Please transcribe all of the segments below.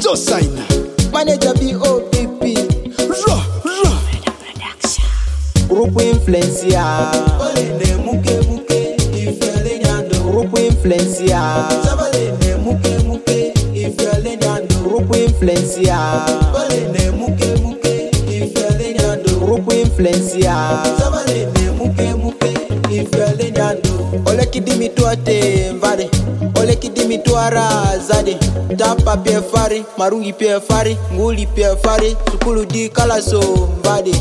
So sign Manager BOPP Grupo Influencia Olene muke muke ifele nyando. Grupo Influencia Sabalene muke muke ifele nyando. Grupo Influencia Olene muke muke ifele nyando. Grupo Influencia Sabalene muke muke ifele nyando. Ole kidimi tuate mvade Ole kidimi tuara zade Tapa pia fari, marungi pia fari Nguli pia fari, sukulu di kalaso mvade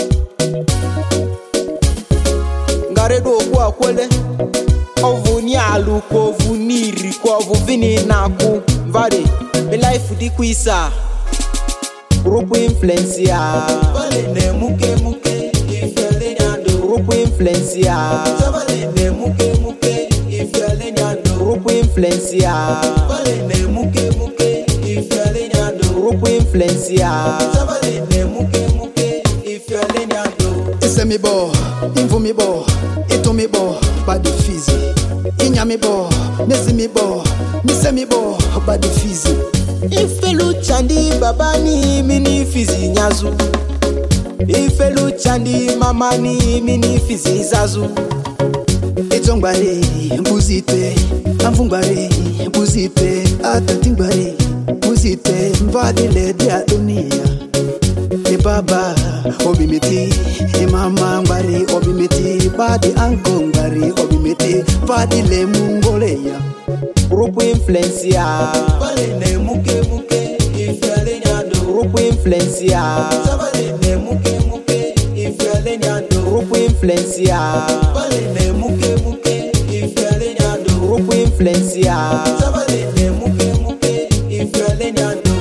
Ngaredo kwa kwele Ovuni aluko, ovuni riko, ovuni naku mvade Me life di kuisa Grupo Influencia Olene muke muke ifele nyando. Grupo Influencia Sabalene muke muke ifele nyando. Grupo Influencia Olene muke muke ifele nyando. Grupo Influencia Sabalene muke muke ifele nyando. Ese mi bo, invu mi bo, ito mi bo, badi fizi. Inya mi bo, nezi mi bo, nise mi bo, badi fizi. Ifelu chandi babani mini fizi nyazu Ifelu chandi mamani mini fizi zazu Ito ngbare, mbuzite, amfungbare, mbuzite, atatingbare, mbuzite, mvadile dia dunia. E baba, obimiti, e mama ngbare, obimiti, badi anko ngbare, obimiti, vadile mungoleya. Grupo Influencia Olene muke muke ifele nyando. Grupo Influencia Sabalene muke muke ifele nyando. Grupo Influencia Olene muke muke ifele nyando. Grupo Influencia Sabalene muke muke ifele nyando.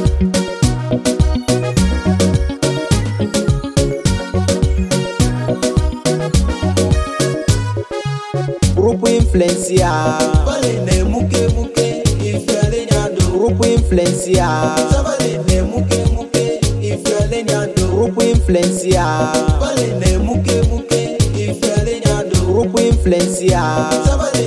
Grupo Influencia Olene muke muke ifele nyando. Grupo Influencia Sabalene muke muke ifele nyando. Grupo Influencia Olene muke muke ifele nyando. Grupo Influencia Sabalene